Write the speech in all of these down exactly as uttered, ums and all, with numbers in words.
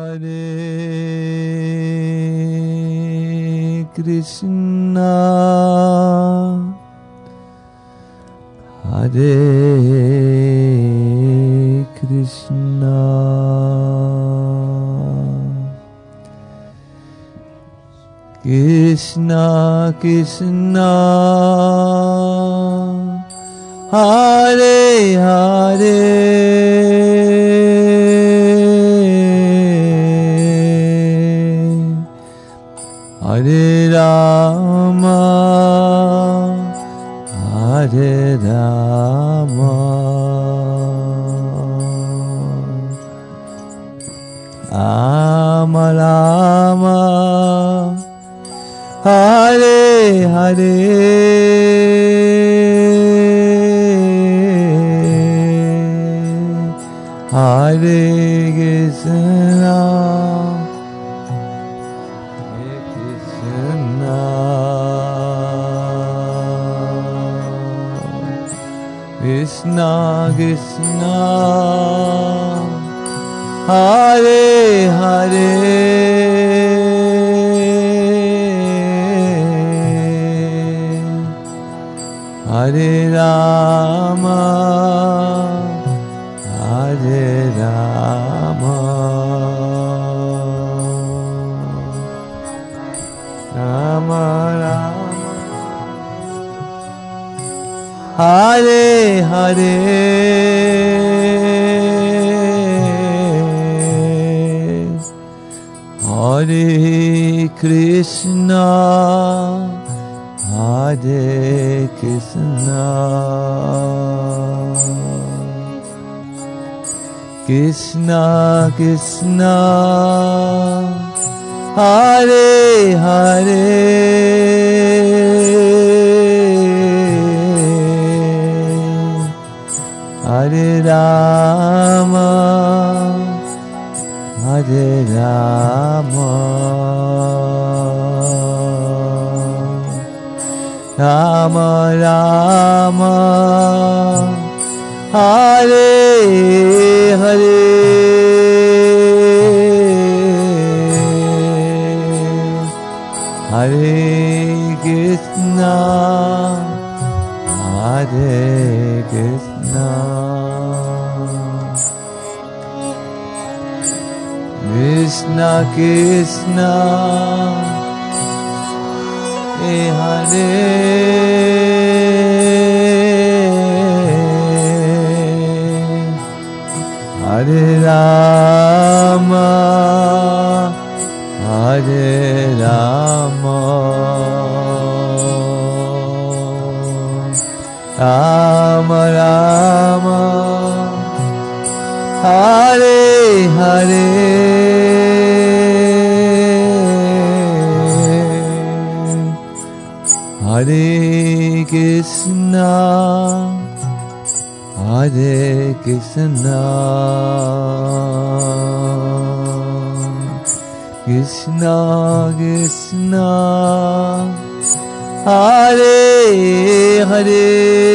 Krishna Hare Krishna Krishna Krishna Hare Hare Hare Rama Hare Rama Rama Rama Hare Hare Hare Krishna Krishna Krishna Hare Hare Hare Rama Hare Rama Rama Rama Hare Hare Hare Krishna Hare Krishna Krishna Krishna Hare Hare Hare Rama Hare Rama Rama Rama Hare Hare Hare Krishna Hare Krishna Krishna Krishna Hare Hare Rama Hare Rama Rama Rama Hare Hare Hare Krishna Hare Krishna Krishna Krishna Hare Hare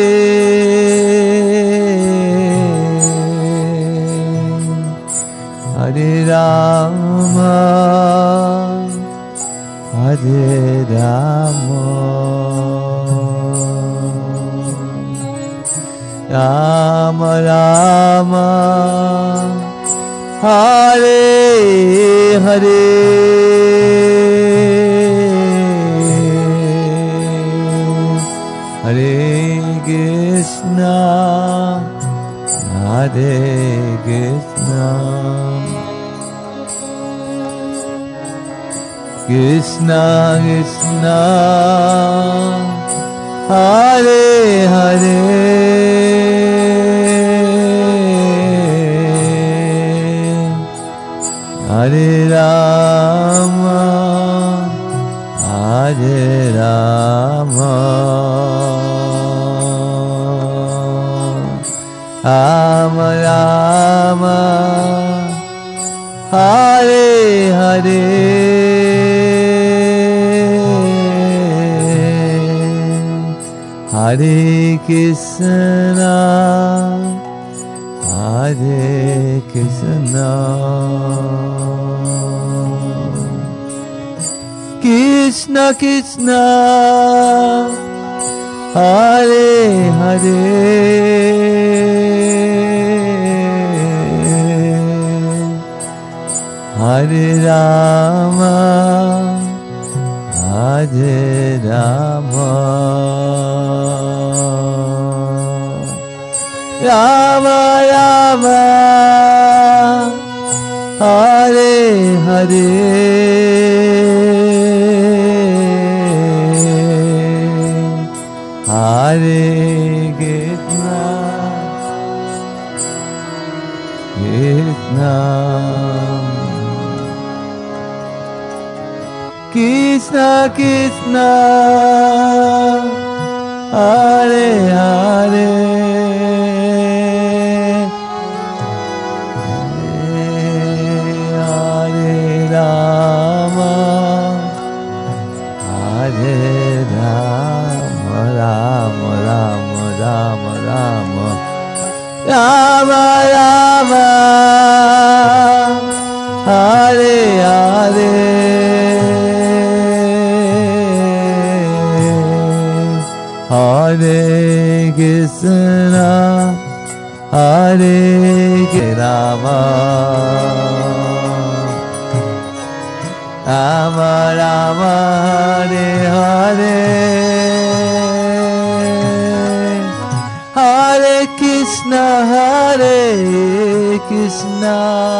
Hare Rama Hare Rama Rama Rama Hare Hare Hare Krishna Hare Krishna Krishna Krishna Hare Hare Hare Rama Hare Rama Rama Rama Hare Hare Hare Krishna Hare Krishna Krishna Krishna Hare Hare Hare Rama Hare Rama Rama Rama Hare Hare Hare Krishna Krishna Krishna Krishna Hare Hare Hare Rama Hare Rama Rama Rama Rama Rama Rama Rama Hare Hare Hare Krishna Hare Rama Rama Rama Hare Hare Hare Krishna Hare Krishna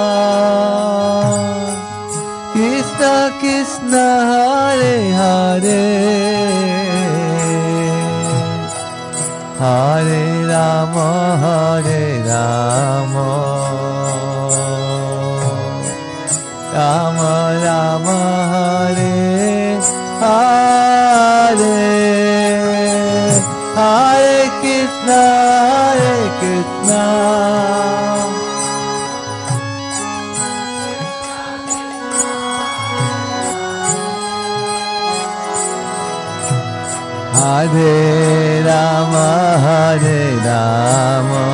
Krishna Krishna Hare Hare Hare Rama Hare Rama Rama Rama Hare Hare Hare Krishna Hare Krishna Hare Rama Hare Rama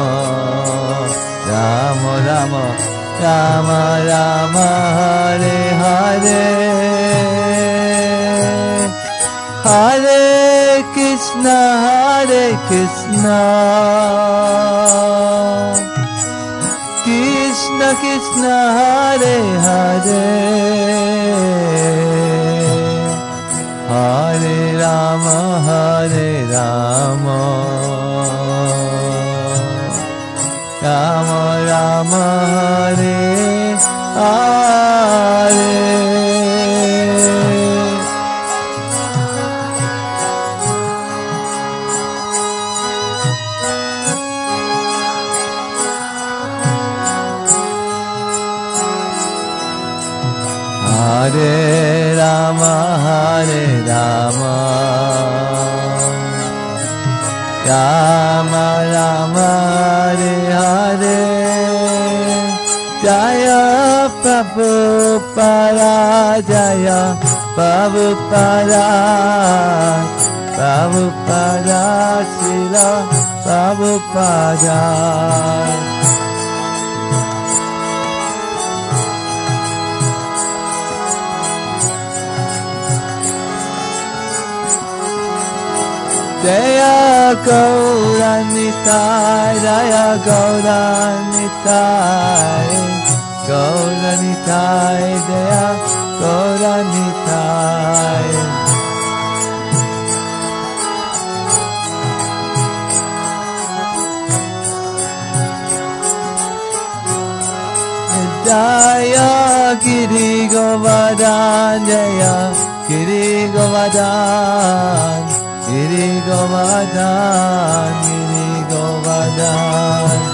Rama Rama Rama Rama Hare Hare Hare Krishna Hare Krishna Krishna Krishna Hare Hare Hare Rama Hare Rama Rama Rama Hare Hare Hare Rama Hare Rama Rama Rama Hare Hare Jaya Prabhupada Jaya Prabhupada Prabhupada Srila Prabhupada Jaya Gauranitai, Jaya Gauranitai, Gauranitai, Jaya Gauranitai. Jaya Giri Govardhan, Jaya Giri Govardhan. Giri Govardhan, Giri Govardhan